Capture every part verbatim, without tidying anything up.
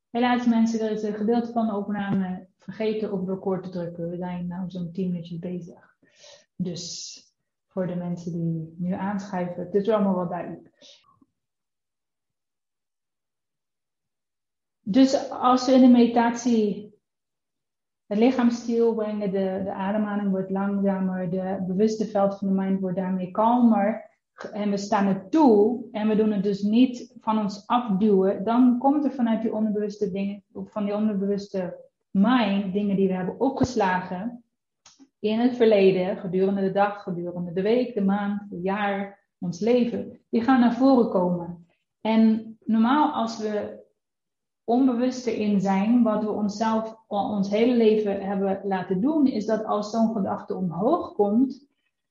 Helaas mensen, er is een gedeelte van de opname vergeten op record te drukken. We zijn nu zo'n tien minuutjes bezig. Dus voor de mensen die nu aanschuiven, het is wel allemaal wel duidelijk. Dus als we in de meditatie het lichaam stil brengen, de, de ademhaling wordt langzamer, de bewuste veld van de mind wordt daarmee kalmer. En we staan er toe en we doen het dus niet van ons afduwen, dan komt er vanuit die onderbewuste dingen, van die onderbewuste mind, dingen die we hebben opgeslagen in het verleden, gedurende de dag, gedurende de week, de maand, het jaar, ons leven, die gaan naar voren komen. En normaal als we onbewust erin zijn, wat we onszelf ons hele leven hebben laten doen, is dat als zo'n gedachte omhoog komt,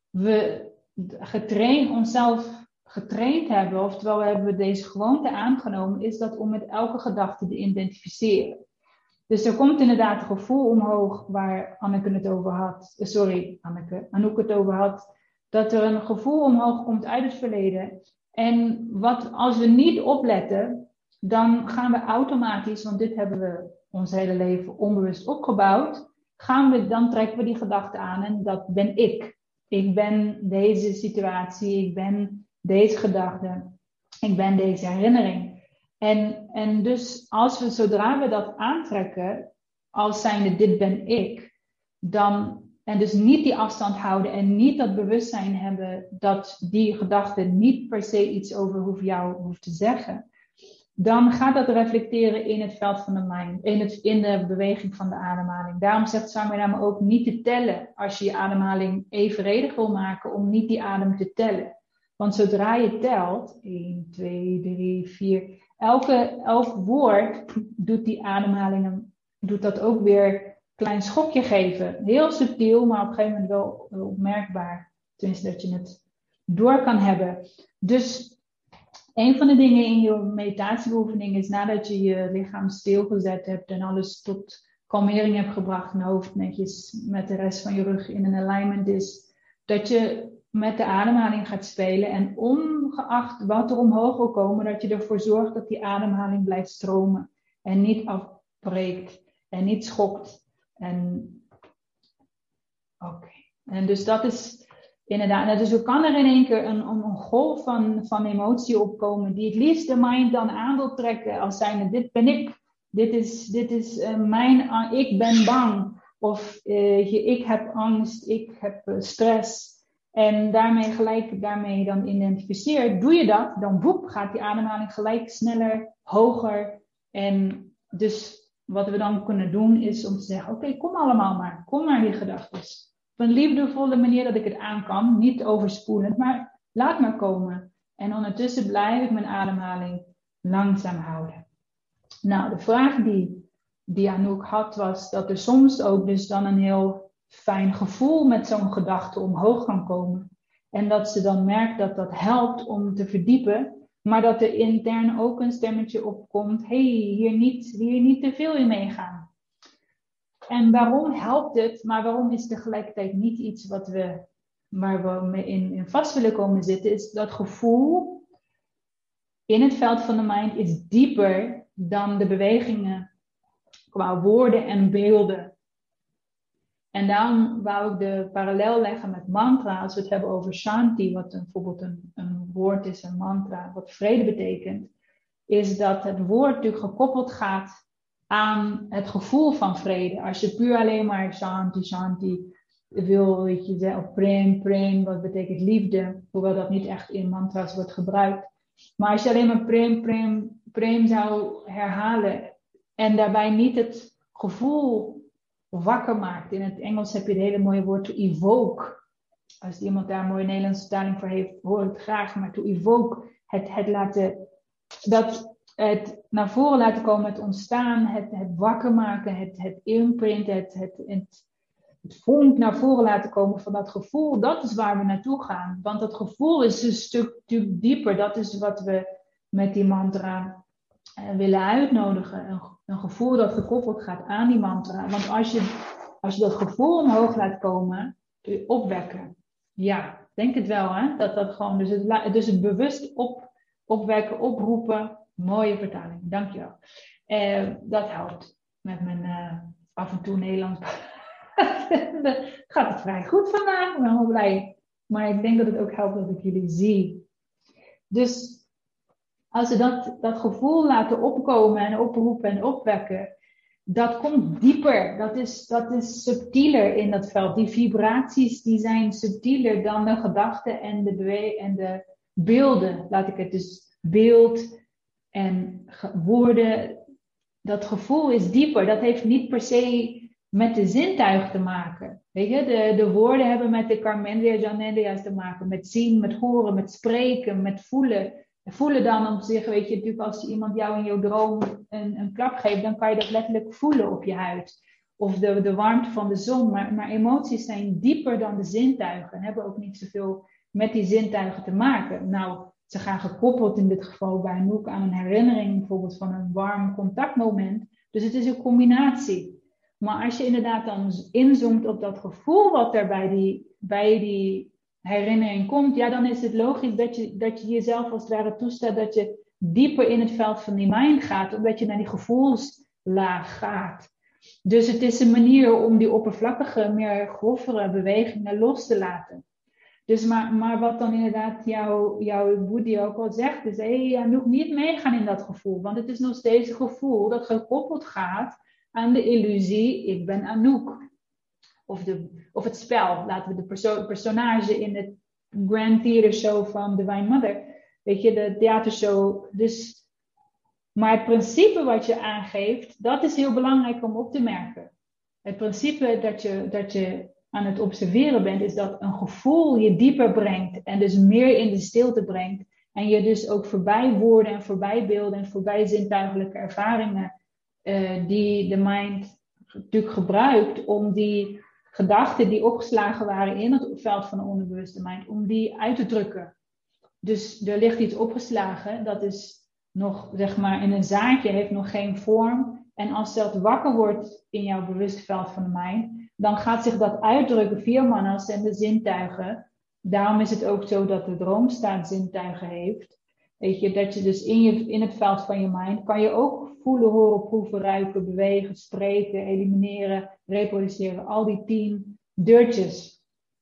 we getraind, onszelf getraind hebben, oftewel we hebben deze gewoonte aangenomen, is dat om met elke gedachte te identificeren. Dus er komt inderdaad een gevoel omhoog waar Anneke het over had, sorry Anneke, Anouk het over had, dat er een gevoel omhoog komt uit het verleden. En wat als we niet opletten, dan gaan we automatisch, want dit hebben we ons hele leven onbewust opgebouwd, gaan we, dan trekken we die gedachte aan en dat ben ik. Ik ben deze situatie, ik ben deze gedachte, ik ben deze herinnering. En, en dus als we, zodra we dat aantrekken, als zijnde dit ben ik, dan, en dus niet die afstand houden en niet dat bewustzijn hebben dat die gedachte niet per se iets over hoeft jou hoeft te zeggen, dan gaat dat reflecteren in het veld van de mind, in, het, in de beweging van de ademhaling. Daarom zegt Swami Rama ook niet te tellen als je je ademhaling evenredig wil maken, om niet die adem te tellen. Want zodra je telt, één, twee, drie, vier, elke, elk woord doet die ademhaling, doet dat ook weer een klein schokje geven. Heel subtiel, maar op een gegeven moment wel, wel opmerkbaar. Tenminste dat je het door kan hebben. Dus een van de dingen in je meditatieoefening is nadat je je lichaam stilgezet hebt en alles tot kalmering hebt gebracht en hoofd netjes met de rest van je rug in een alignment is, dat je met de ademhaling gaat spelen en ongeacht wat er omhoog wil komen, dat je ervoor zorgt dat die ademhaling blijft stromen en niet afbreekt en niet schokt. En oké, okay. En dus dat is inderdaad, en dus er kan er in één keer een, een, een golf van, van emotie opkomen die het liefst de mind dan aan wil trekken als zijnde dit ben ik, dit is, dit is uh, mijn, uh, ik ben bang of uh, je, ik heb angst, ik heb uh, stress en daarmee gelijk daarmee dan identificeert, doe je dat, dan woep, gaat die ademhaling gelijk sneller, hoger en dus wat we dan kunnen doen is om te zeggen, oké, okay, kom allemaal maar, kom maar die gedachten. Op een liefdevolle manier dat ik het aan kan. Niet overspoelend, maar laat maar komen. En ondertussen blijf ik mijn ademhaling langzaam houden. Nou, de vraag die, die Anouk had was dat er soms ook dus dan een heel fijn gevoel met zo'n gedachte omhoog kan komen. En dat ze dan merkt dat dat helpt om te verdiepen. Maar dat er intern ook een stemmetje opkomt. Hé, hey, hier, niet, hier niet te veel in meegaan. En waarom helpt het, maar waarom is het tegelijkertijd niet iets wat we, waar we in, in vast willen komen zitten, is dat gevoel in het veld van de mind is dieper dan de bewegingen qua woorden en beelden. En daarom wou ik de parallel leggen met mantra, als we het hebben over shanti, wat een, bijvoorbeeld een, een woord is, een mantra, wat vrede betekent, is dat het woord natuurlijk gekoppeld gaat aan het gevoel van vrede. Als je puur alleen maar shanti, shanti wil, weet je zeggen, of prem, prem, wat betekent liefde, hoewel dat niet echt in mantra's wordt gebruikt. Maar als je alleen maar prem, prem, prem zou herhalen en daarbij niet het gevoel wakker maakt. In het Engels heb je het hele mooie woord to evoke. Als iemand daar een mooie Nederlandse vertaling voor heeft, hoor ik het graag. Maar to evoke, het, het laten, dat het naar voren laten komen, het ontstaan, het, het wakker maken, het, het imprint, het, het, het, het vonk naar voren laten komen van dat gevoel. Dat is waar we naartoe gaan. Want dat gevoel is een stuk, stuk dieper. Dat is wat we met die mantra uh, willen uitnodigen. Een, een gevoel dat gekoppeld gaat aan die mantra. Want als je, als je dat gevoel omhoog laat komen, kun je opwekken. Ja, denk het wel, hè? Dat dat gewoon, dus het, dus het bewust op, opwekken, oproepen. Mooie vertaling, dankjewel. Uh, dat helpt met mijn uh, af en toe Nederlands. Gaat het vrij goed vandaag, ik ben helemaal blij. Maar ik denk dat het ook helpt dat ik jullie zie. Dus als we dat, dat gevoel laten opkomen en oproepen en opwekken, dat komt dieper. Dat is, dat is subtieler in dat veld. Die vibraties die zijn subtieler dan de gedachten en de, bewe- en de beelden. Laat ik het dus beeld en ge- woorden. Dat gevoel is dieper. Dat heeft niet per se met de zintuig te maken. Weet je, de, de woorden hebben met de Karmendriya Jnanendriya's te maken. Met zien, met horen, met spreken, met voelen. Voelen dan om te zeggen, weet je, natuurlijk als iemand jou in jouw droom een, een klap geeft, dan kan je dat letterlijk voelen op je huid. Of de, de warmte van de zon. Maar, maar emoties zijn dieper dan de zintuigen. En hebben ook niet zoveel met die zintuigen te maken. Nou, ze gaan gekoppeld in dit geval bij Anouk aan een herinnering bijvoorbeeld van een warm contactmoment. Dus het is een combinatie. Maar als je inderdaad dan inzoomt op dat gevoel wat er bij die, bij die herinnering komt, ja, dan is het logisch dat je, dat je jezelf als het ware toestaat dat je dieper in het veld van die mind gaat, omdat je naar die gevoelslaag gaat. Dus het is een manier om die oppervlakkige, meer grovere bewegingen los te laten. Dus maar, maar wat dan inderdaad jouw, jouw Boeddhi ook al zegt, is hé, hey, nog niet meegaan in dat gevoel. Want het is nog steeds een gevoel dat gekoppeld gaat aan de illusie, ik ben Anouk. Of, de, of het spel, laten we de perso- personage in het Grand Theater Show van Divine Mother. Weet je, de theatershow. Dus, maar het principe wat je aangeeft, dat is heel belangrijk om op te merken. Het principe dat je, dat je aan het observeren bent, is dat een gevoel je dieper brengt. En dus meer in de stilte brengt. En je dus ook voorbij woorden en voorbij beelden en voorbij zintuigelijke ervaringen. Uh, die de mind natuurlijk gebruikt om die gedachten die opgeslagen waren in het veld van de onderbewuste mind, om die uit te drukken. Dus er ligt iets opgeslagen, dat is nog, zeg maar, in een zaadje, heeft nog geen vorm. En als dat wakker wordt in jouw bewuste veld van de mind, dan gaat zich dat uitdrukken via manas en de zintuigen. Daarom is het ook zo dat de droomstaat zintuigen heeft. Weet je, dat je dus in, je, in het veld van je mind kan je ook voelen, horen, proeven, ruiken, bewegen, spreken, elimineren, reproduceren. Al die tien deurtjes.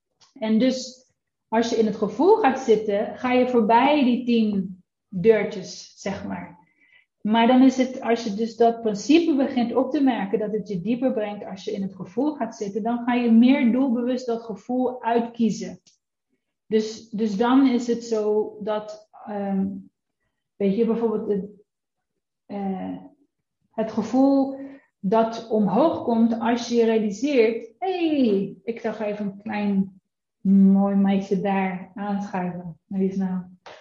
En dus als je in het gevoel gaat zitten, ga je voorbij die tien deurtjes, zeg maar. Maar dan is het, als je dus dat principe begint op te merken, dat het je dieper brengt als je in het gevoel gaat zitten, dan ga je meer doelbewust dat gevoel uitkiezen. Dus, dus dan is het zo dat, um, weet je, bijvoorbeeld het, uh, het gevoel dat omhoog komt als je realiseert, hé, hey, ik zag even een klein mooi meisje daar aanschuiven. En die is nou,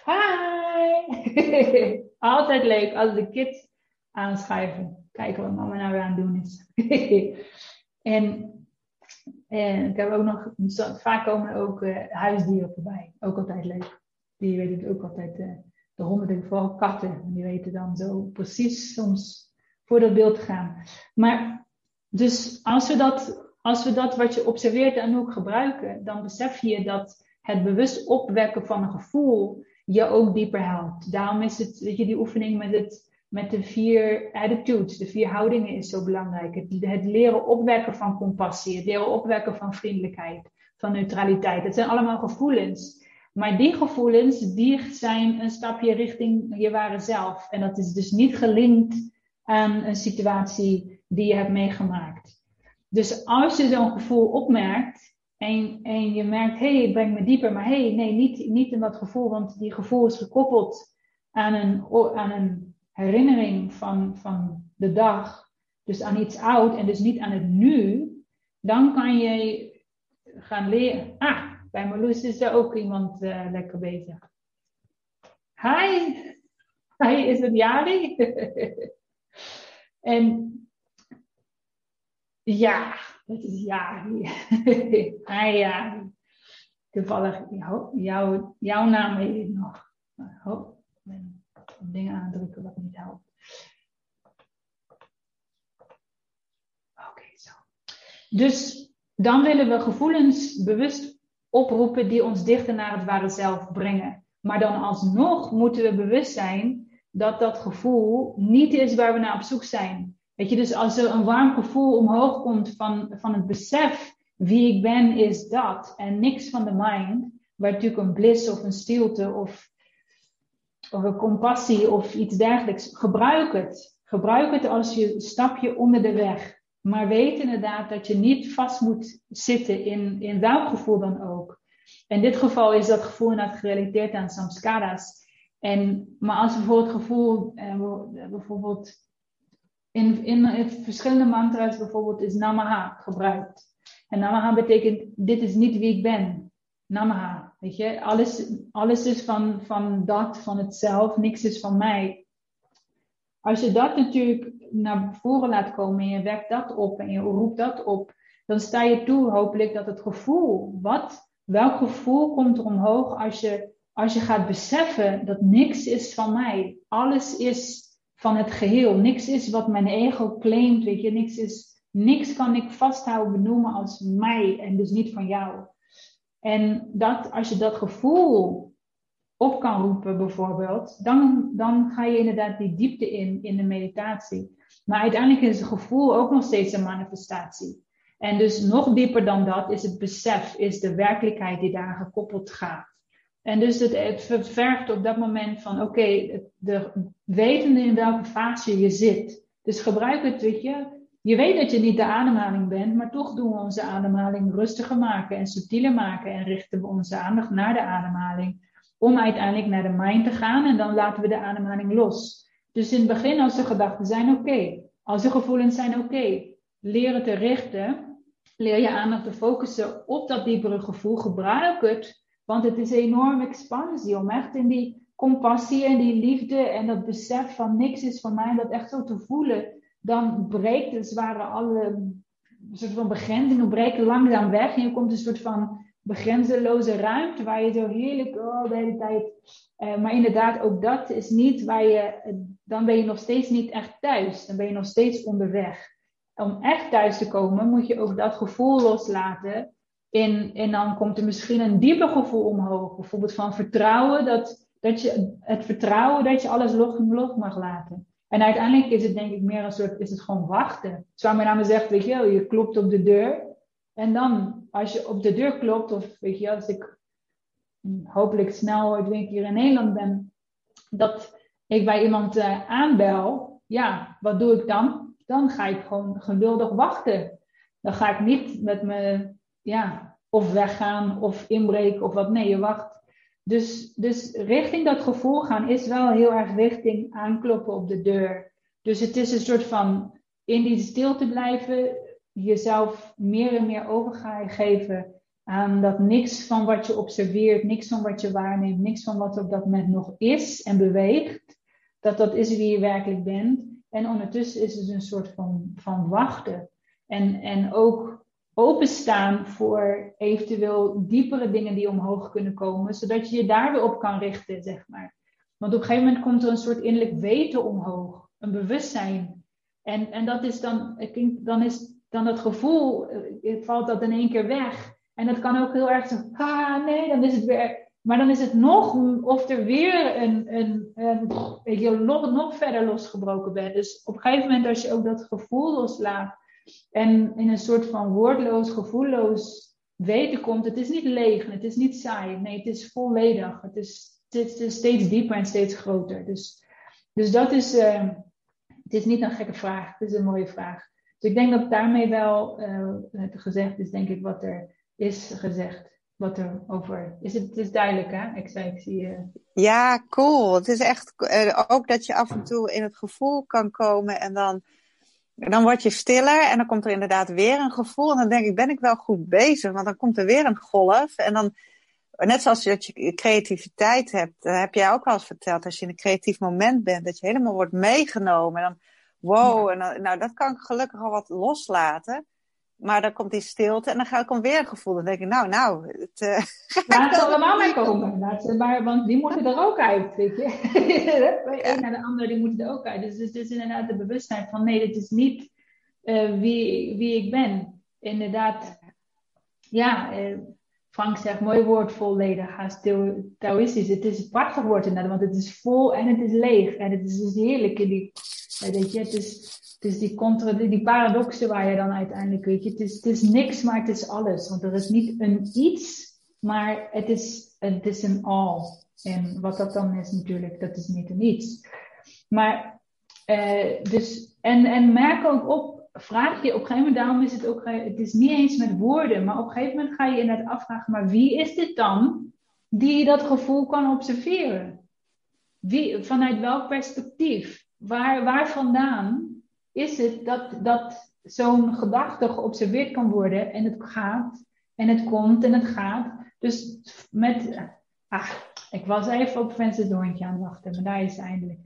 hi! Altijd leuk als de kids aanschuiven. Kijken wat mama nou weer aan het doen is. en, en ik heb ook nog, vaak komen ook uh, huisdieren voorbij. Ook altijd leuk. Die weten het ook altijd, uh, de honden, vooral katten. Die weten dan zo precies soms voor dat beeld te gaan. Maar dus als we dat, als we dat wat je observeert en ook gebruiken, dan besef je dat het bewust opwekken van een gevoel je ook dieper helpt. Daarom is het, weet je, die oefening met, het, met de vier attitudes, de vier houdingen is zo belangrijk. Het, het leren opwekken van compassie, het leren opwekken van vriendelijkheid, van neutraliteit. Het zijn allemaal gevoelens. Maar die gevoelens, die zijn een stapje richting je ware zelf. En dat is dus niet gelinkt aan een situatie die je hebt meegemaakt. Dus als je zo'n gevoel opmerkt, En, en je merkt, hé, hey, het brengt me dieper. Maar hé, hey, nee, niet, niet in dat gevoel. Want die gevoel is gekoppeld aan een, aan een herinnering van, van de dag. Dus aan iets oud en dus niet aan het nu. Dan kan je gaan leren. Ah, bij Marloes is er ook iemand uh, lekker bezig. Hi. Hi, is het Jari? en ja... Dat is Jari. Hi Jari. Toevallig, jou, jou, jouw naam weet ik nog. Oh, ik ben dingen aandrukken wat niet helpt. Oké, okay, zo. Dus dan willen we gevoelens bewust oproepen die ons dichter naar het ware zelf brengen. Maar dan alsnog moeten we bewust zijn dat dat gevoel niet is waar we naar op zoek zijn. Weet je, dus als er een warm gevoel omhoog komt van, van het besef wie ik ben is dat en niks van de mind, waar natuurlijk een bliss of een stilte of, of een compassie of iets dergelijks, gebruik het. Gebruik het als je stapje onder de weg. Maar weet inderdaad dat je niet vast moet zitten in, in welk gevoel dan ook. In dit geval is dat gevoel inderdaad gerelateerd aan samskaras. En, maar als bijvoorbeeld het gevoel, eh, bijvoorbeeld in, in, in verschillende mantra's bijvoorbeeld is Namaha gebruikt. En Namaha betekent, dit is niet wie ik ben. Namaha, weet je. Alles, alles is van, van dat, van het zelf, niks is van mij. Als je dat natuurlijk naar voren laat komen en je wekt dat op en je roept dat op, dan sta je toe hopelijk dat het gevoel, wat, welk gevoel komt er omhoog als je, als je gaat beseffen dat niks is van mij. Alles is van het geheel. Niks is wat mijn ego claimt, weet je. Niks is, niks kan ik vasthouden, benoemen als mij en dus niet van jou. En dat, als je dat gevoel op kan roepen bijvoorbeeld, dan, dan ga je inderdaad die diepte in, in de meditatie. Maar uiteindelijk is het gevoel ook nog steeds een manifestatie. En dus nog dieper dan dat is het besef, is de werkelijkheid die daar gekoppeld gaat. En dus het, het vergt op dat moment van, oké, okay, de wetende in welke fase je zit. Dus gebruik het, weet je. Je weet dat je niet de ademhaling bent, maar toch doen we onze ademhaling rustiger maken en subtieler maken. En richten we onze aandacht naar de ademhaling. Om uiteindelijk naar de mind te gaan en dan laten we de ademhaling los. Dus in het begin als de gedachten zijn oké. Okay. Als de gevoelens zijn oké. Okay. Leren te richten. Leer je aandacht te focussen op dat diepere gevoel. Gebruik het. Want het is een enorme expansie om echt in die compassie en die liefde en dat besef van niks is van mij, dat echt zo te voelen. Dan breekt het zware alle soort van begrenzingen breken langzaam weg en je komt een soort van begrenzeloze ruimte waar je zo heerlijk oh, de hele tijd. Uh, maar inderdaad, ook dat is niet waar je. Dan ben je nog steeds niet echt thuis. Dan ben je nog steeds onderweg. Om echt thuis te komen, moet je ook dat gevoel loslaten. In, en dan komt er misschien een dieper gevoel omhoog. Bijvoorbeeld van vertrouwen. Dat, dat je, het vertrouwen dat je alles los, los mag laten. En uiteindelijk is het denk ik meer een soort. Is het gewoon wachten. Zoals mijn naam zegt, weet je wel, je klopt op de deur. En dan, als je op de deur klopt, of weet je, als ik hopelijk snel ooit weer hier in Nederland ben, dat ik bij iemand uh, aanbel, ja, wat doe ik dan? Dan ga ik gewoon geduldig wachten. Dan ga ik niet met me, ja, of weggaan, of inbreken, of wat. Nee, je wacht. Dus, dus richting dat gevoel gaan is wel heel erg richting aankloppen op de deur. Dus het is een soort van in die stilte blijven, jezelf meer en meer overgeven aan dat niks van wat je observeert, niks van wat je waarneemt, niks van wat op dat moment nog is en beweegt, dat dat is wie je werkelijk bent. En ondertussen is het een soort van, van wachten. En, en ook openstaan voor eventueel diepere dingen die omhoog kunnen komen, zodat je je daar weer op kan richten, zeg maar. Want op een gegeven moment komt er een soort innerlijk weten omhoog, een bewustzijn. En, en dat is dan, ik denk, dan is dan dat gevoel, valt dat in één keer weg. En dat kan ook heel erg zo, ah nee, dan is het weer, maar dan is het nog, of er weer een, een, een weet je, nog, nog verder losgebroken bent. Dus op een gegeven moment als je ook dat gevoel loslaat en in een soort van woordloos, gevoelloos weten komt, het is niet leeg, het is niet saai, nee, het is volledig. Het is, het is steeds dieper en steeds groter. Dus, dus dat is, uh, het is niet een gekke vraag, het is een mooie vraag. Dus ik denk dat daarmee wel uh, gezegd is, denk ik, wat er is gezegd. Wat er over is. Het, het is duidelijk, hè? Ik zei, ik zie je. Uh... Ja, cool. Het is echt uh, ook dat je af en toe in het gevoel kan komen en dan, dan word je stiller en dan komt er inderdaad weer een gevoel. En dan denk ik, ben ik wel goed bezig? Want dan komt er weer een golf. En dan, net zoals dat je creativiteit hebt, uh, heb jij ook al eens verteld, als je in een creatief moment bent, dat je helemaal wordt meegenomen. En dan wow, en dan, nou dat kan ik gelukkig al wat loslaten. Maar dan komt die stilte en dan ga ik dan weer een gevoel. Dan denk ik, nou, nou. Het, uh, laat ze allemaal mee komen. Laat ze maar, want die moeten er ook uit, weet je. Bij ja. Een naar de ander, die moeten er ook uit. Dus het is inderdaad de bewustzijn van, nee, dit is niet uh, wie, wie ik ben. Inderdaad, ja, uh, Frank zegt, mooi woord, volledig, haast Taoïstisch. Het is een prachtig woord inderdaad, want het is vol en het is leeg. En het is dus heerlijk. In die, weet je, het is, het is die, contra, die paradoxen waar je dan uiteindelijk, weet je, het is, het is niks, maar het is alles. Want er is niet een iets, maar het is, het is een al. En wat dat dan is natuurlijk, dat is niet een iets. Maar, uh, dus, en, en merk ook op, vraag je op een gegeven moment, daarom is het ook, het is niet eens met woorden, maar op een gegeven moment ga je inderdaad afvragen, maar wie is dit dan die dat gevoel kan observeren? Wie, vanuit welk perspectief? Waar, waar vandaan is het dat, dat zo'n gedachte geobserveerd kan worden en het gaat en het komt en het gaat? Dus met, ah, ik was even op Francis de hondje aan het wachten, maar daar is het eindelijk.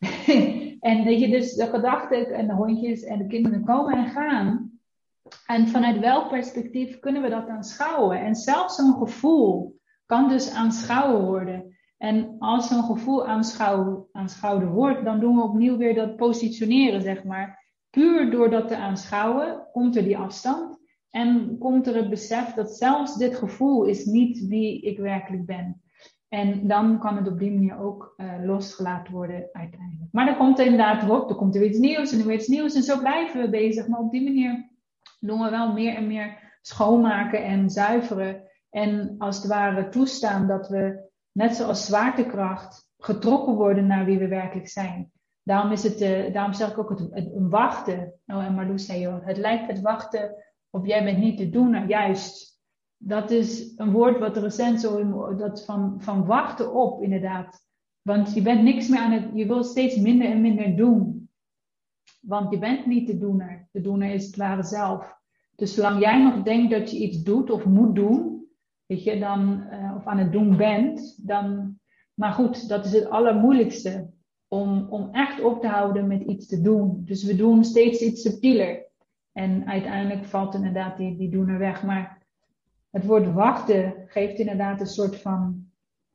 En weet je, dus de gedachten en de hondjes en de kinderen komen en gaan. En vanuit welk perspectief kunnen we dat aanschouwen? En zelfs zo'n gevoel kan dus aanschouwen worden. En als zo'n gevoel aanschouw, aanschouwd wordt, dan doen we opnieuw weer dat positioneren, zeg maar. Puur door dat te aanschouwen, komt er die afstand. En komt er het besef dat zelfs dit gevoel is niet wie ik werkelijk ben. En dan kan het op die manier ook uh, losgelaten worden uiteindelijk. Maar dan komt er inderdaad op, dan komt er weer iets nieuws en er weer iets nieuws. En zo blijven we bezig. Maar op die manier doen we wel meer en meer schoonmaken en zuiveren. En als het ware toestaan dat we, net zoals zwaartekracht, getrokken worden naar wie we werkelijk zijn. Daarom is het, uh, daarom zeg ik ook het, het een wachten. Oh, en Marloes zei, joh, het lijkt het wachten op jij bent niet de doener, juist. Dat is een woord wat recent zo, dat van, van wachten op inderdaad. Want je bent niks meer aan het, je wilt steeds minder en minder doen. Want je bent niet de doener. De doener is het ware zelf. Dus zolang jij nog denkt dat je iets doet of moet doen, weet je, dan, uh, of aan het doen bent, dan, maar goed, dat is het allermoeilijkste. Om, om echt op te houden met iets te doen. Dus we doen steeds iets subtieler. En uiteindelijk valt inderdaad die, die doener weg. Maar het woord wachten geeft inderdaad een soort van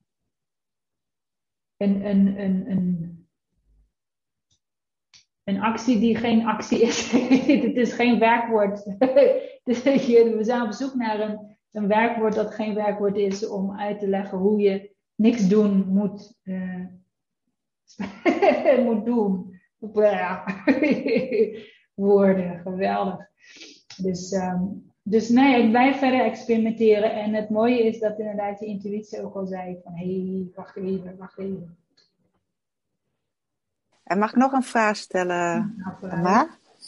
een, een, een, een, een actie die geen actie is. Het is geen werkwoord. We zijn op zoek naar een, een werkwoord dat geen werkwoord is om uit te leggen hoe je niks doen moet, uh, moet doen. Woorden, geweldig. Dus... Um, Dus nee, ik blijf verder experimenteren. En het mooie is dat inderdaad je intuïtie ook al zei van, hé, hey, wacht even, wacht even. En mag ik nog een vraag stellen, Amma?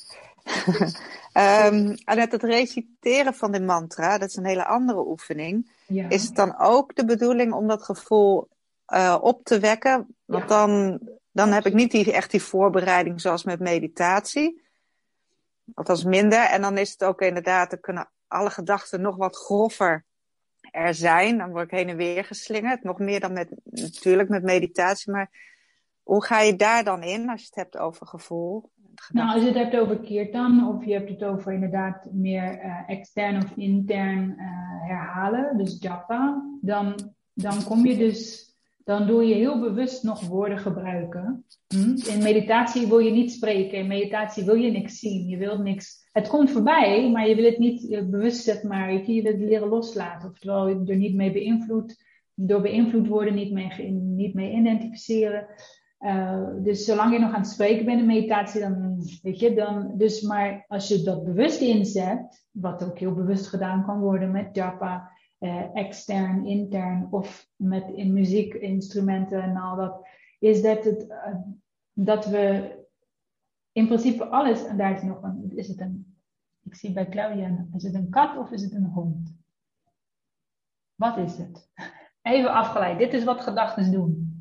um, Annette, het reciteren van de mantra, dat is een hele andere oefening. Ja. Is het dan ook de bedoeling om dat gevoel uh, op te wekken? Want ja. dan, dan heb ik niet die, echt die voorbereiding zoals met meditatie. Althans minder. En dan is het ook inderdaad, dan kunnen alle gedachten nog wat groffer er zijn. Dan word ik heen en weer geslingerd. Nog meer dan met, natuurlijk met meditatie. Maar hoe ga je daar dan in als je het hebt over gevoel? Nou, als je het hebt over kirtan, of je hebt het over inderdaad meer uh, extern of intern uh, herhalen, dus japa, dan, dan kom je dus... Dan doe je heel bewust nog woorden gebruiken. In meditatie wil je niet spreken. In meditatie wil je niks zien. Je wilt niks. Het komt voorbij, maar je wil het niet bewust, zeg maar. Je wil het leren loslaten. Oftewel, je er niet mee beïnvloed. Door beïnvloed worden, niet mee, niet mee identificeren. Uh, dus zolang je nog aan het spreken bent in meditatie, dan weet je, dan. Dus, maar als je dat bewust inzet, wat ook heel bewust gedaan kan worden met japa. Uh, extern, intern of met in muziekinstrumenten en al dat, is dat, het, uh, dat we in principe alles, en daar is nog een, is het een, ik zie bij Claudia, is het een kat of is het een hond? Wat is het? Even afgeleid, dit is wat gedachten doen.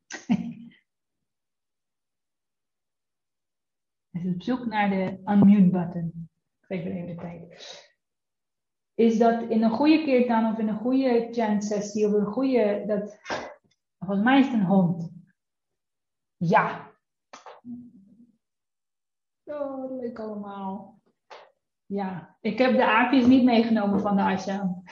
Dus op zoek naar de unmute button. Ik geef er even de tijd. Is dat in een goede kirtan of in een goede chant sessie of een goede, dat, volgens mij is het een hond. Ja. Oh, leuk allemaal. Ja, ik heb de aapjes niet meegenomen van de ashram.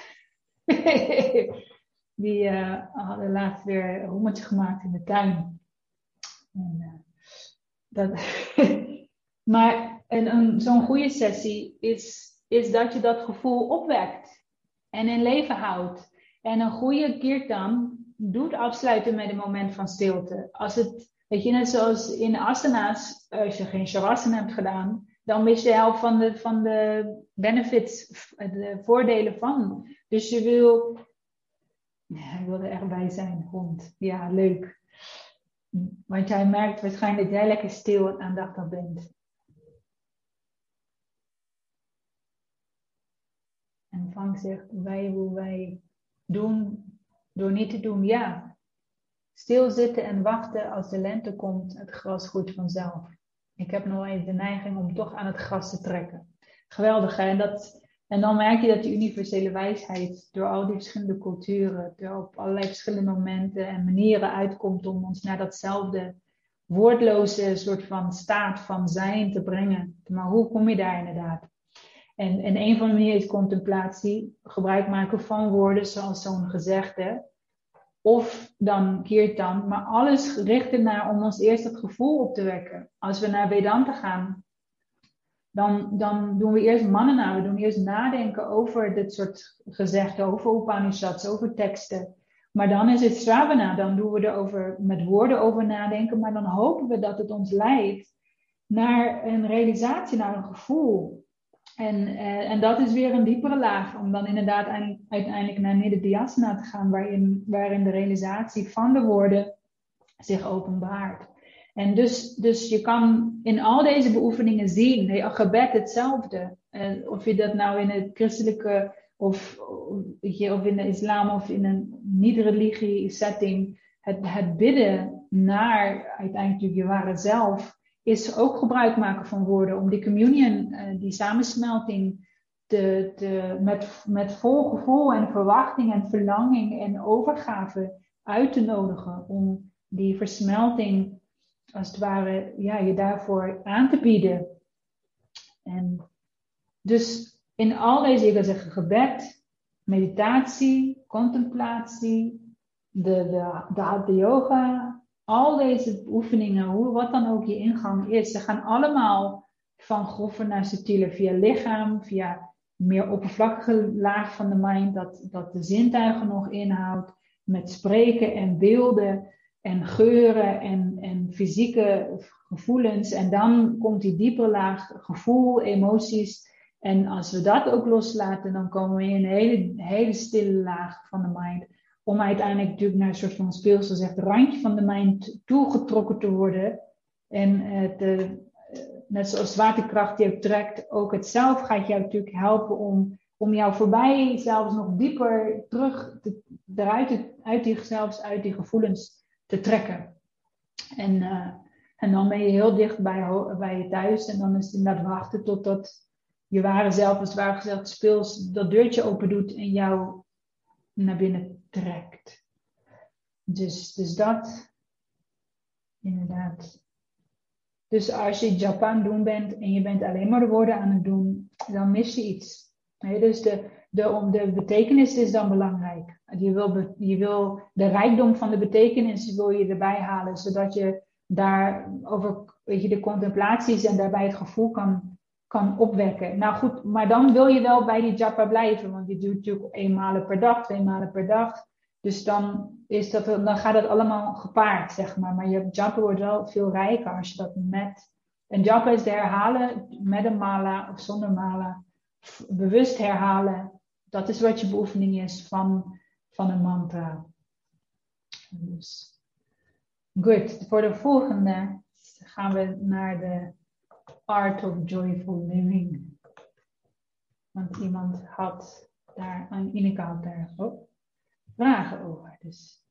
Die uh, hadden laatst weer een rommetje gemaakt in de tuin. En, uh, dat maar en, een, zo'n goede sessie is... is dat je dat gevoel opwekt en in leven houdt. En een goede kirtan doet afsluiten met een moment van stilte. Als het, weet je, net zoals in asana's, als je geen shavasana hebt gedaan, dan mis je de helft van de, van de benefits, de voordelen van. Dus je wil, ja, ik wil er echt bij zijn, hond. Ja, leuk. Want jij merkt waarschijnlijk dat jij lekker stil en aandachtig bent. En Frank zegt, wij hoe wij doen, door niet te doen, ja. Stilzitten en wachten als de lente komt, het gras groeit vanzelf. Ik heb nog even de neiging om toch aan het gras te trekken. Geweldig, hè? En, dat, en dan merk je dat die universele wijsheid door al die verschillende culturen, door op allerlei verschillende momenten en manieren uitkomt om ons naar datzelfde woordloze soort van staat van zijn te brengen. Maar hoe kom je daar inderdaad? En, en een van de manieren is contemplatie, gebruik maken van woorden zoals zo'n gezegde. Of dan kirtan, maar alles gericht ernaar om ons eerst het gevoel op te wekken. Als we naar Vedanta gaan, dan, dan doen we eerst manana, we doen eerst nadenken over dit soort gezegden, over Upanishads, over teksten. Maar dan is het Shravana, dan doen we er over, met woorden over nadenken, maar dan hopen we dat het ons leidt naar een realisatie, naar een gevoel. En, uh, en dat is weer een diepere laag, om dan inderdaad een, uiteindelijk naar Nididhyasana te gaan, waarin, waarin de realisatie van de woorden zich openbaart. En dus, dus je kan in al deze beoefeningen zien, hey, gebed hetzelfde. Uh, of je dat nou in het christelijke, of, of in de islam, of in een niet-religie setting, het, het bidden naar uiteindelijk je ware zelf, is ook gebruik maken van woorden om die communion, uh, die samensmelting, te, te, met, met vol gevoel en verwachting en verlanging en overgave uit te nodigen. Om die versmelting, als het ware, ja, je daarvoor aan te bieden. En dus in al deze, ik wil zeggen, gebed, meditatie, contemplatie, de, de, de hatha yoga, al deze oefeningen, hoe, wat dan ook je ingang is, ze gaan allemaal van grove naar subtieler via lichaam, via meer oppervlakkige laag van de mind, dat, dat de zintuigen nog inhoudt, met spreken en beelden en geuren en, en fysieke gevoelens. En dan komt die diepere laag, gevoel, emoties. En als we dat ook loslaten, dan komen we in een hele, hele stille laag van de mind. Om uiteindelijk natuurlijk naar een soort van speelsel zegt, randje van de mind toegetrokken te worden. En uh, te, uh, net zoals zwaartekracht die ook trekt, ook het zelf gaat jou natuurlijk helpen om, om jou voorbij zelfs nog dieper terug te, eruit uit die, zelfs uit die gevoelens te trekken. En, uh, en dan ben je heel dicht bij, bij je thuis en dan is het inderdaad wachten totdat je ware zelf, als het ware gezegd, speels dat deurtje open doet en jou naar binnen trekt. Dus, dus dat, inderdaad. Dus als je japa aan het doen bent en je bent alleen maar de woorden aan het doen, dan mis je iets. Nee, dus de, de, de betekenis is dan belangrijk. Je wil, je wil de rijkdom van de betekenis wil je erbij halen, zodat je daar over, weet je, de contemplaties en daarbij het gevoel kan, kan opwekken. Nou goed, maar dan wil je wel bij die japa blijven, want je doet natuurlijk eenmaal per dag, twee malen per dag. Dus dan, is dat, dan gaat het allemaal gepaard, zeg maar. Maar je japa wordt wel veel rijker als je dat met... En japa is de herhalen met een mala of zonder mala. Bewust herhalen. Dat is wat je beoefening is van, van een mantra. Dus, goed. Voor de volgende gaan we naar de Art of Joyful Living. Want iemand had daar, en Ineke had daar ook vragen over. Dus.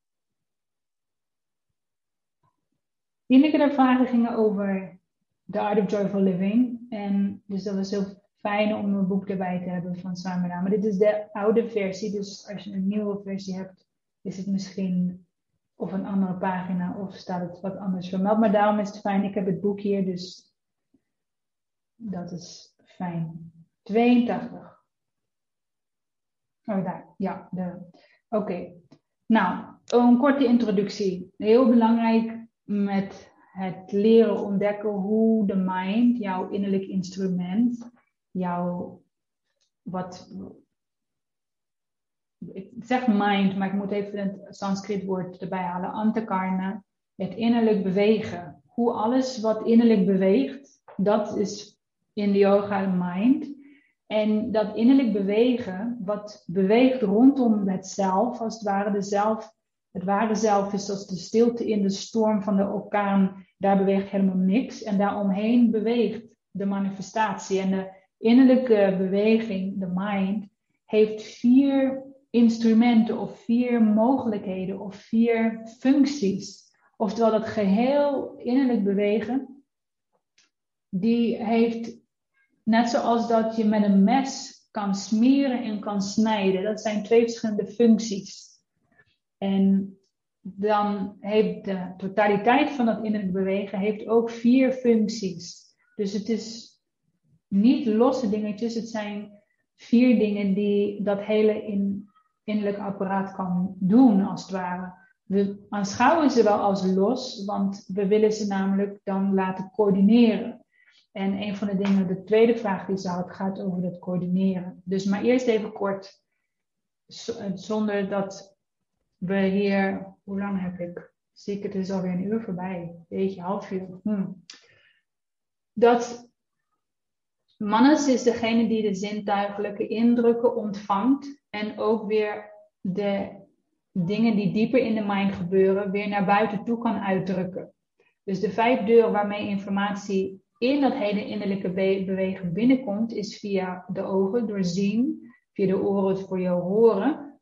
Ineke, de vragen gingen over The Art of Joyful Living. En dus dat was heel fijn om een boek erbij te hebben van Samara. Maar dit is de oude versie. Dus als je een nieuwe versie hebt, is het misschien of een andere pagina of staat het wat anders vermeld. Maar daarom is het fijn. Ik heb het boek hier, dus dat is fijn. tweeëntachtig. Oh, daar. Ja, Oké. Okay. Nou, een korte introductie. Heel belangrijk met het leren ontdekken hoe de mind, jouw innerlijk instrument, jouw, wat, ik zeg mind, maar ik moet even het Sanskriet woord erbij halen, antakarna, het innerlijk bewegen. Hoe alles wat innerlijk beweegt, dat is in de yoga mind. En dat innerlijk bewegen, wat beweegt rondom het zelf, als het ware de zelf, het ware zelf is als de stilte in de storm van de orkaan, daar beweegt helemaal niks. En daaromheen beweegt de manifestatie. En de innerlijke beweging, de mind, heeft vier instrumenten of vier mogelijkheden of vier functies. Oftewel dat geheel innerlijk bewegen, die heeft, net zoals dat je met een mes kan smeren en kan snijden. Dat zijn twee verschillende functies. En dan heeft de totaliteit van dat innerlijk bewegen heeft ook vier functies. Dus het is niet losse dingetjes, het zijn vier dingen die dat hele in, innerlijk apparaat kan doen, als het ware. We aanschouwen ze wel als los, want we willen ze namelijk dan laten coördineren. En een van de dingen, de tweede vraag die ze had, gaat over dat coördineren. Dus maar eerst even kort, zonder dat we hier, hoe lang heb ik? Zie ik, het is alweer een uur voorbij. Weet je, half uur. Hm. Dat Manas is degene die de zintuigelijke indrukken ontvangt en ook weer de dingen die dieper in de mind gebeuren, weer naar buiten toe kan uitdrukken. Dus de vijf deuren waarmee informatie in dat hele innerlijke be- bewegen binnenkomt, is via de ogen, door zien, via de oren voor jou horen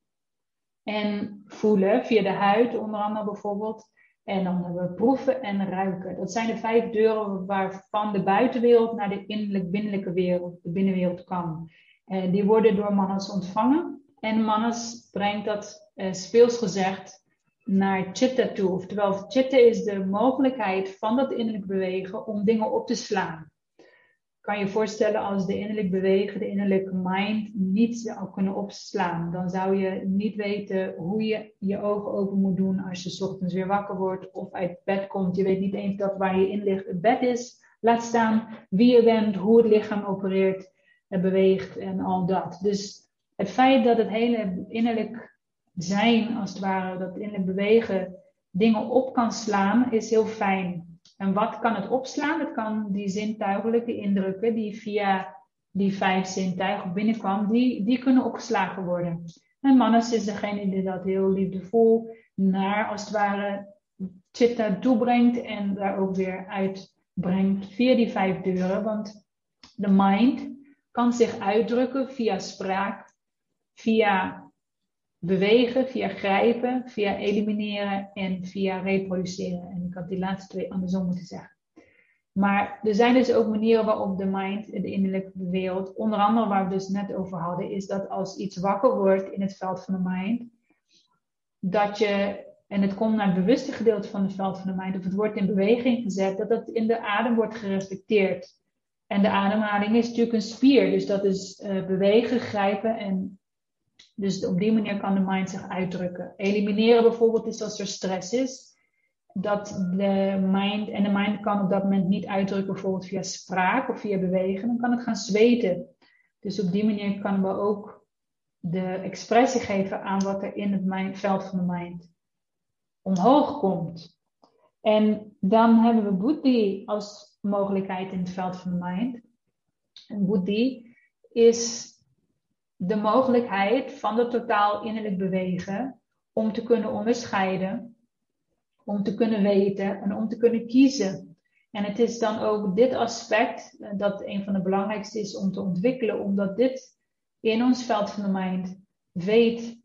en voelen, via de huid onder andere bijvoorbeeld. En dan hebben we proeven en ruiken. Dat zijn de vijf deuren waarvan de buitenwereld naar de innerlijk binnenlijke wereld, de binnenwereld kan. En die worden door Manas ontvangen. En Manas brengt dat, eh, speels gezegd, naar chitta toe. Oftewel, chitta is de mogelijkheid van dat innerlijk bewegen om dingen op te slaan. Kan je je voorstellen als de innerlijk bewegen, de innerlijke mind niet zou kunnen opslaan. Dan zou je niet weten hoe je je ogen open moet doen als je 's ochtends weer wakker wordt of uit bed komt. Je weet niet eens dat waar je in ligt het bed is. Laat staan wie je bent, hoe het lichaam opereert, beweegt en al dat. Dus het feit dat het hele innerlijk zijn, als het ware, dat innerlijk bewegen, dingen op kan slaan, is heel fijn. En wat kan het opslaan? Het kan die zintuigelijke indrukken die via die vijf zintuigen binnenkwam, die, die kunnen opgeslagen worden. En Manas is degene die dat heel liefdevol naar, als het ware, chitta toebrengt en daar ook weer uitbrengt via die vijf deuren. Want de mind kan zich uitdrukken via spraak, via bewegen, via grijpen, via elimineren en via reproduceren. En ik had die laatste twee andersom moeten zeggen. Maar er zijn dus ook manieren waarop de mind, de innerlijke wereld, onder andere waar we dus net over hadden, is dat als iets wakker wordt in het veld van de mind, dat je, en het komt naar het bewuste gedeelte van het veld van de mind, of het wordt in beweging gezet, dat dat in de adem wordt gerespecteerd. En de ademhaling is natuurlijk een spier, dus dat is uh, bewegen, grijpen en dus op die manier kan de mind zich uitdrukken. Elimineren bijvoorbeeld is als er stress is. Dat de mind, en de mind kan op dat moment niet uitdrukken bijvoorbeeld via spraak of via bewegen. Dan kan het gaan zweten. Dus op die manier kunnen we ook de expressie geven aan wat er in het mind, veld van de mind omhoog komt. En dan hebben we buddhi als mogelijkheid in het veld van de mind. En buddhi is de mogelijkheid van het totaal innerlijk bewegen om te kunnen onderscheiden, om te kunnen weten en om te kunnen kiezen. En het is dan ook dit aspect dat een van de belangrijkste is om te ontwikkelen, omdat dit in ons veld van de mind weet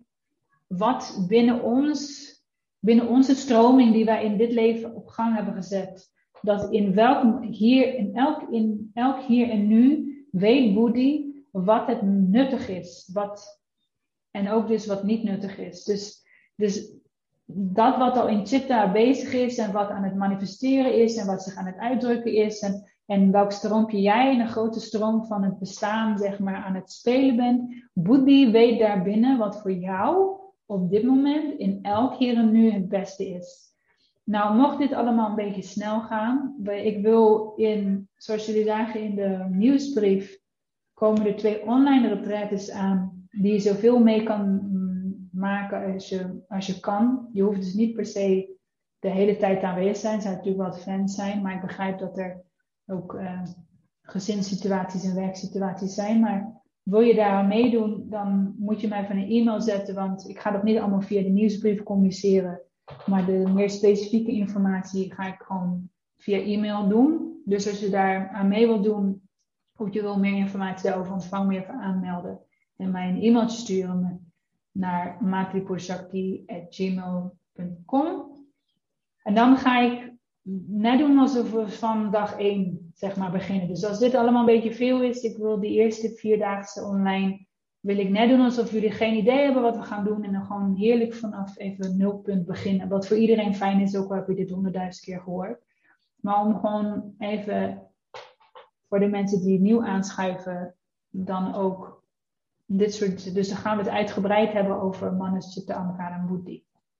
wat binnen ons, binnen onze stroming die wij in dit leven op gang hebben gezet, dat in, welk, hier, in, elk, in elk hier en nu weet buddhi wat het nuttig is. Wat, en ook dus wat niet nuttig is. Dus, dus dat wat al in chitta bezig is en wat aan het manifesteren is en wat zich aan het uitdrukken is en, en welk stroompje jij in een grote stroom van het bestaan zeg maar aan het spelen bent. Buddhi weet daarbinnen wat voor jou op dit moment in elk hier en nu het beste is. Nou, mocht dit allemaal een beetje snel gaan. Ik wil in, zoals jullie zagen in de nieuwsbrief, komen er twee online retraites aan die je zoveel mee kan maken als je, als je kan. Je hoeft dus niet per se de hele tijd aanwezig te zijn. Er zijn natuurlijk wat fans zijn, maar ik begrijp dat er ook uh, gezinssituaties en werksituaties zijn. Maar wil je daar aan meedoen, dan moet je mij even een e-mail zetten, want ik ga dat niet allemaal via de nieuwsbrief communiceren. Maar de meer specifieke informatie ga ik gewoon via e-mail doen. Dus als je daar aan mee wilt doen, of je wil meer informatie daarover ontvangen, moet je even aanmelden. En mij een e-mailtje sturen naar matriposhakti at gmail dot com. En dan ga ik net doen alsof we van dag één zeg maar beginnen. Dus als dit allemaal een beetje veel is, ik wil die eerste vierdaagse online, wil ik net doen alsof jullie geen idee hebben wat we gaan doen. En dan gewoon heerlijk vanaf even nulpunt beginnen. Wat voor iedereen fijn is, ook al heb je dit honderdduizend keer gehoord. Maar om gewoon even, voor de mensen die nieuw aanschuiven, dan ook dit soort, dus dan gaan we het uitgebreid hebben over Manas, Chitta, Ahimkara en Buddhi.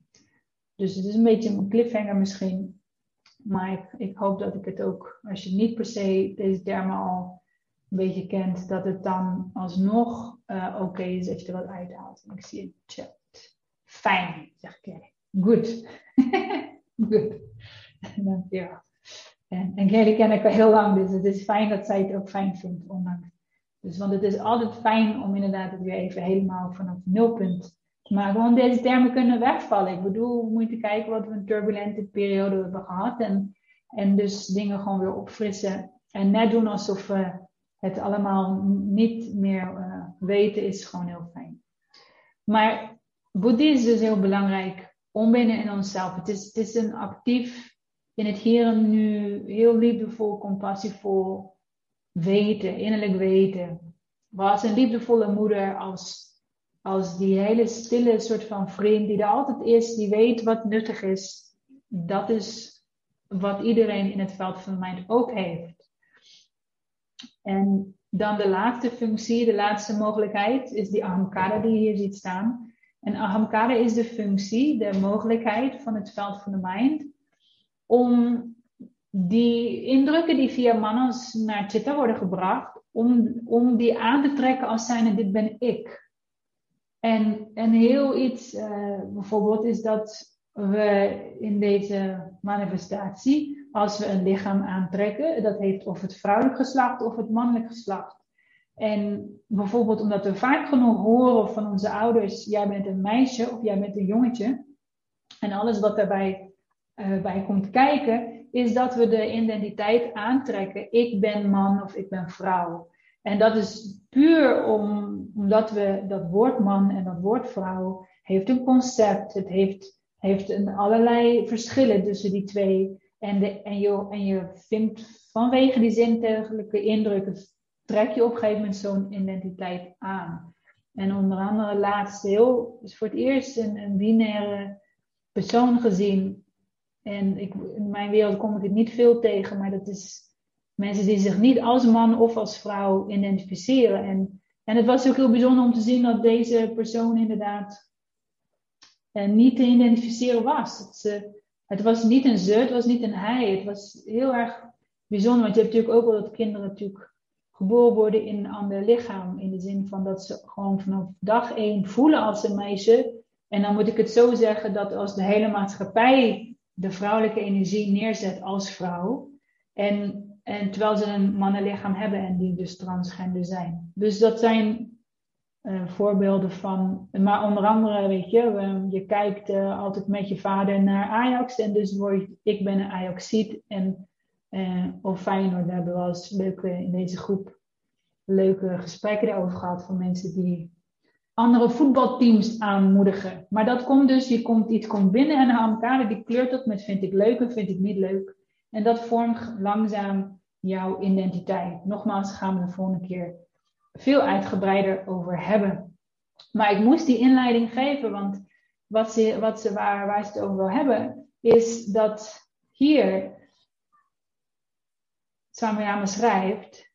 Dus het is een beetje een cliffhanger misschien. Maar ik, ik hoop dat ik het ook, als je niet per se deze termen al een beetje kent, dat het dan alsnog uh, oké okay is dat je er wat uithaalt. En ik zie een chat. Fijn, zeg ik. Goed. Goed. Ja. En, en Kelly ken ik al heel lang, dus het is fijn dat zij het ook fijn vindt. Ondanks. Dus, want het is altijd fijn om inderdaad het weer even helemaal vanaf nulpunt te maken. Want deze termen kunnen wegvallen. Ik bedoel, we moeten kijken wat we een turbulente periode hebben gehad. En, en dus dingen gewoon weer opfrissen. En net doen alsof we het allemaal niet meer uh, weten, is gewoon heel fijn. Maar Buddhi is dus heel belangrijk om binnen in onszelf. Het is, het is een actief, in het hier en nu, heel liefdevol, compassievol weten, innerlijk weten. Maar als een liefdevolle moeder, als, als die hele stille soort van vriend die er altijd is, die weet wat nuttig is. Dat is wat iedereen in het veld van de mind ook heeft. En dan de laatste functie, de laatste mogelijkheid, is die Ahimkara die je hier ziet staan. En Ahimkara is de functie, de mogelijkheid van het veld van de mind, om die indrukken die via Manas naar Chitta worden gebracht, om, om die aan te trekken als zijnde dit ben ik. En, en heel iets, uh, bijvoorbeeld is dat we in deze manifestatie, als we een lichaam aantrekken, dat heeft of het vrouwelijk geslacht of het mannelijk geslacht. En bijvoorbeeld omdat we vaak genoeg horen van onze ouders, jij bent een meisje of jij bent een jongetje. En alles wat daarbij uh, bij komt kijken, is dat we de identiteit aantrekken. Ik ben man of ik ben vrouw. En dat is puur om, omdat we dat woord man en dat woord vrouw heeft een concept. Het heeft, heeft een allerlei verschillen tussen die twee. En, de, en, je, en je vindt vanwege die zintuigelijke indrukken, trek je op een gegeven moment zo'n identiteit aan. En onder andere laatst heel, is voor het eerst een, een binaire persoon gezien. En ik, in mijn wereld kom ik het niet veel tegen, maar dat is mensen die zich niet als man of als vrouw identificeren. En, en het was ook heel bijzonder om te zien dat deze persoon inderdaad eh, niet te identificeren was. Dat ze, het was niet een ze, het was niet een hij. Het was heel erg bijzonder, want je hebt natuurlijk ook wel dat kinderen natuurlijk geboren worden in een ander lichaam. In de zin van dat ze gewoon vanaf dag één voelen als een meisje. En dan moet ik het zo zeggen dat als de hele maatschappij de vrouwelijke energie neerzet als vrouw. En, en terwijl ze een mannenlichaam hebben en die dus transgender zijn. Dus dat zijn uh, voorbeelden van. Maar onder andere, weet je, uh, je kijkt uh, altijd met je vader naar Ajax. En dus word je, ik ben een Ajaxiet. En uh, of Feyenoord, we hebben wel eens leuke, in deze groep leuke gesprekken erover gehad van mensen die andere voetbalteams aanmoedigen. Maar dat komt dus, je komt, iets komt binnen en Ahimkara die kleurt dat met vind ik leuk en vind ik niet leuk. En dat vormt langzaam jouw identiteit. Nogmaals, gaan we de volgende keer veel uitgebreider over hebben. Maar ik moest die inleiding geven, want wat ze, wat ze, waar, waar ze het over wil hebben, is dat hier Swamayama schrijft.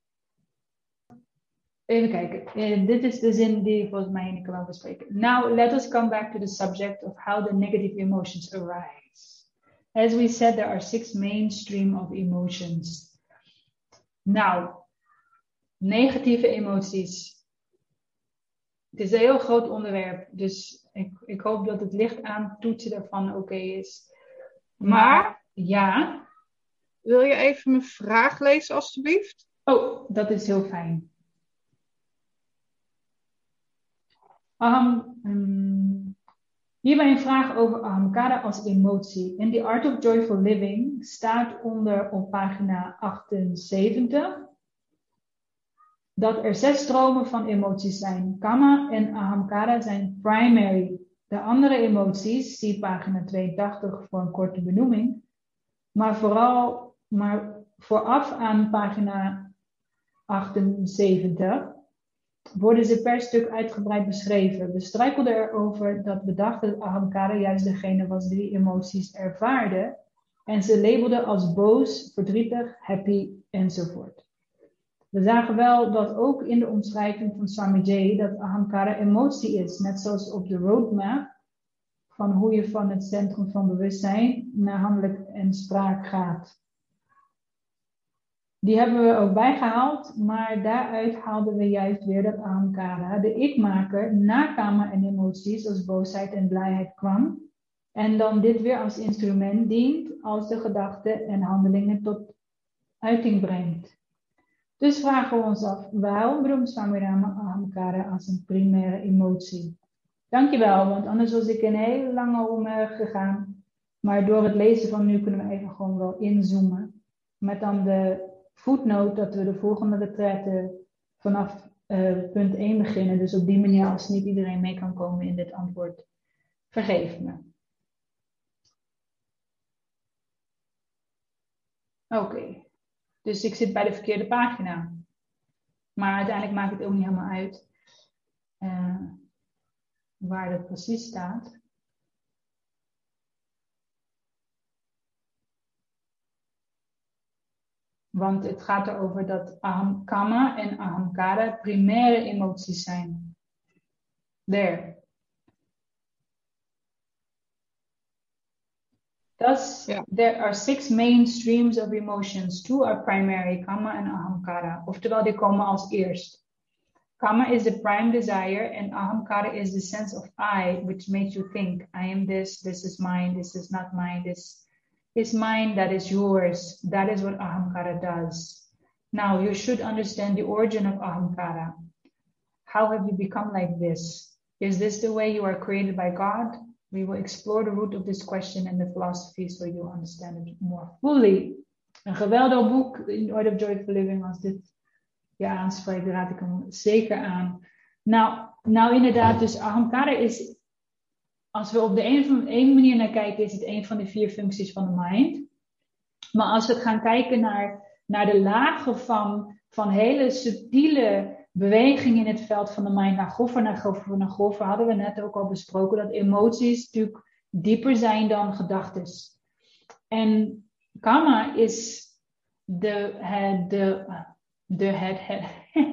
Even kijken. Uh, dit is de zin die volgens mij Henneke wil bespreken. Now let us come back to the subject of how the negative emotions arise. As we said, there are six mainstream of emotions. Nou, negatieve emoties Het is een heel groot onderwerp. Dus ik, ik hoop dat het licht aantoetsen daarvan oké okay is. Maar, maar, ja. Wil je even mijn vraag lezen alstublieft? Oh, dat is heel fijn. Um, um, hierbij een vraag over Ahamkara als emotie. In The Art of Joyful Living staat onder op pagina achtenzeventig dat er zes stromen van emoties zijn. Kama en Ahamkara zijn primary. De andere emoties, zie pagina tweeëntachtig voor een korte benoeming, maar vooral, maar vooraf aan pagina achtenzeventig worden ze per stuk uitgebreid beschreven. We struikelden erover dat we dachten dat Ahamkara juist degene was die die emoties ervaarde en ze labelde als boos, verdrietig, happy enzovoort. We zagen wel dat ook in de omschrijving van Swamiji dat Ahamkara emotie is, net zoals op de roadmap van hoe je van het centrum van bewustzijn naar handelijk en spraak gaat. Die hebben we ook bijgehaald, maar daaruit haalden we juist weer dat Ahamkara, de ikmaker, na kama en emoties als boosheid en blijheid kwam. En dan dit weer als instrument dient als de gedachten en handelingen tot uiting brengt. Dus vragen we ons af, waarom bedoelt Swami Rama Ahamkara als een primaire emotie? Dankjewel, want anders was ik een hele lange omweg gegaan. Maar door het lezen van nu kunnen we even gewoon wel inzoomen. Met dan de voetnoot dat we de volgende retraite vanaf uh, punt één beginnen. Dus op die manier, als niet iedereen mee kan komen in dit antwoord, vergeef me. Oké, okay. Dus ik zit bij de verkeerde pagina. Maar uiteindelijk maakt het ook niet helemaal uit uh, waar dat precies staat. Want het gaat erover dat aham, kama en ahamkara primaire emoties zijn. There. Thus, yeah. There are six main streams of emotions. Two are primary, kama en ahamkara. Oftewel, die komen als eerst. Kama is the prime desire and ahamkara is the sense of I, which makes you think, I am this, this is mine, this is not mine, this is mine, that is yours. That is what ahamkara does. Now, you should understand the origin of ahamkara. How have you become like this? Is this the way you are created by God? We will explore the root of this question and the philosophy so you understand it more fully. Een geweldig boek, In the Art of Joyful Living, als dit je aanspreekt, raad ik hem zeker aan. Nou, nou inderdaad, dus ahamkara is, als we op de een of andere manier naar kijken, is het een van de vier functies van de mind. Maar als we gaan kijken naar, naar de lagen van, van hele subtiele bewegingen in het veld van de mind, naar grover, naar grover, naar grover, hadden we net ook al besproken dat emoties natuurlijk dieper zijn dan gedachtes. En kama is de, het, de, de, het, het,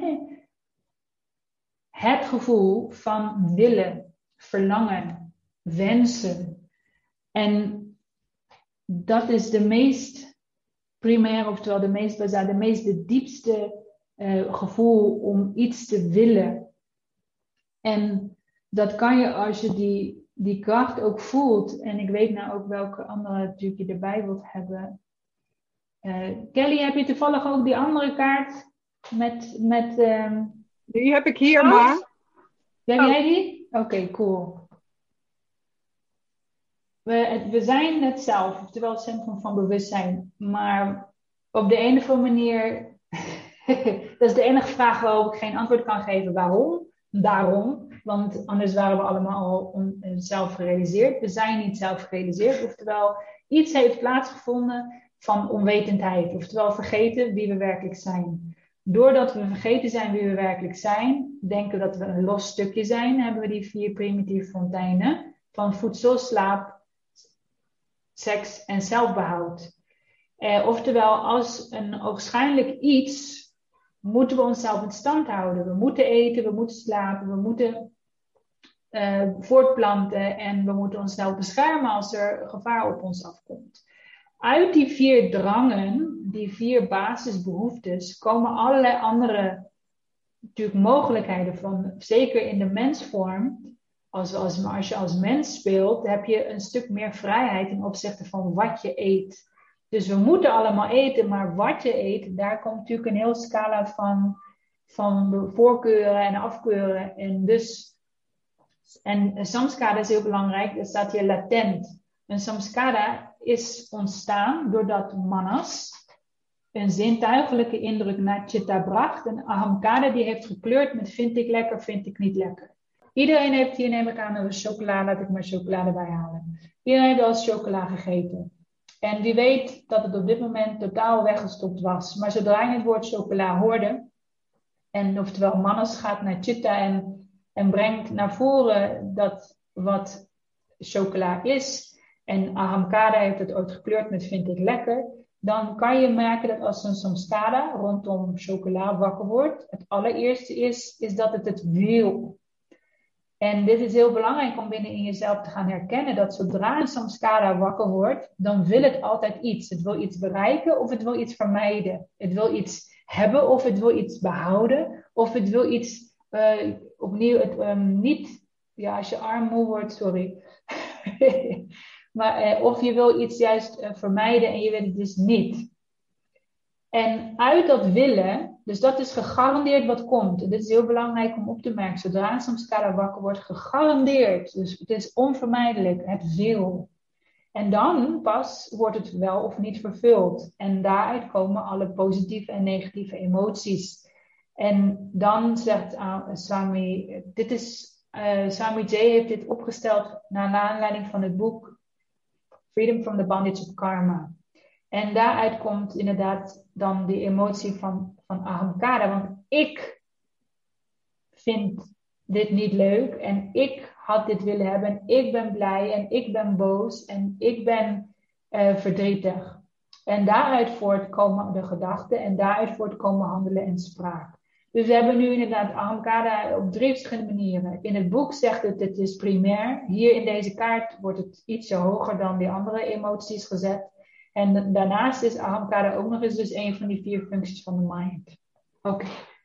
het gevoel van willen, verlangen, wensen. En dat is de meest primaire, oftewel de meest basale, de meest de diepste uh, gevoel om iets te willen. En dat kan je als je die, die kracht ook voelt. En ik weet nou ook welke andere natuurlijk je erbij wilt hebben. Uh, Kelly, heb je toevallig ook die andere kaart met... met um... Die heb ik hier, maar... Heb jij die? Oké, okay, cool. We, we zijn het zelf, oftewel het centrum van bewustzijn. Maar op de een of andere manier... dat is de enige vraag waarop ik geen antwoord kan geven. Waarom? Daarom. Want anders waren we allemaal al on, zelf gerealiseerd. We zijn niet zelf gerealiseerd. Oftewel, iets heeft plaatsgevonden van onwetendheid. Oftewel, vergeten wie we werkelijk zijn. Doordat we vergeten zijn wie we werkelijk zijn, denken dat we een los stukje zijn, hebben we die vier primitieve fonteinen van voedsel, slaap, seks en zelfbehoud. Eh, oftewel, als een ogenschijnlijk iets, moeten we onszelf in stand houden. We moeten eten, we moeten slapen, we moeten uh, voortplanten en we moeten onszelf beschermen als er gevaar op ons afkomt. Uit die vier drangen, die vier basisbehoeftes, komen allerlei andere natuurlijk mogelijkheden van, zeker in de mensvorm, als, als, maar als je als mens speelt, heb je een stuk meer vrijheid ten opzichte van wat je eet. Dus we moeten allemaal eten, maar wat je eet, daar komt natuurlijk een heel scala van, van voorkeuren en afkeuren. En dus, en samskara is heel belangrijk, er staat hier latent. Een samskara is ontstaan doordat manas een zintuigelijke indruk naar chitta bracht. En ahamkara die heeft gekleurd met vind ik lekker, vind ik niet lekker. Iedereen heeft hier, neem ik aan, een chocola, laat ik maar chocolade bijhalen. Iedereen heeft wel eens chocola gegeten. En wie weet dat het op dit moment totaal weggestopt was. Maar zodra je het woord chocola hoorde, en oftewel manas gaat naar chitta en, en brengt naar voren dat wat chocola is, en ahamkara heeft het ooit gekleurd met vind ik lekker, dan kan je merken dat als een samskara rondom chocola wakker wordt, het allereerste is, is dat het het wil. En dit is heel belangrijk om binnen in jezelf te gaan herkennen, dat zodra een samskara wakker wordt, dan wil het altijd iets. Het wil iets bereiken of het wil iets vermijden. Het wil iets hebben of het wil iets behouden. Of het wil iets, uh, opnieuw, het, um, niet, ja, als je arm moe wordt, sorry. maar, uh, of je wil iets juist uh, vermijden en je wil het dus niet. En uit dat willen, dus dat is gegarandeerd wat komt. En dit is heel belangrijk om op te merken. Zodra een samskara wakker wordt, gegarandeerd. Dus het is onvermijdelijk, het wil. En dan pas wordt het wel of niet vervuld. En daaruit komen alle positieve en negatieve emoties. En dan zegt uh, Swami, dit is, uh, Swami J heeft dit opgesteld naar aanleiding van het boek Freedom from the Bondage of Karma. En daaruit komt inderdaad dan die emotie van, van ahamkara. Want ik vind dit niet leuk. En ik had dit willen hebben. En ik ben blij. En ik ben boos. En ik ben uh, verdrietig. En daaruit voortkomen de gedachten. En daaruit voortkomen handelen en spraak. Dus we hebben nu inderdaad ahamkara op drie verschillende manieren. In het boek zegt het, het is primair. Hier in deze kaart wordt het ietsje hoger dan die andere emoties gezet. En daarnaast is ahamkara ook nog eens dus een van die vier functies van de mind. Oké. Okay.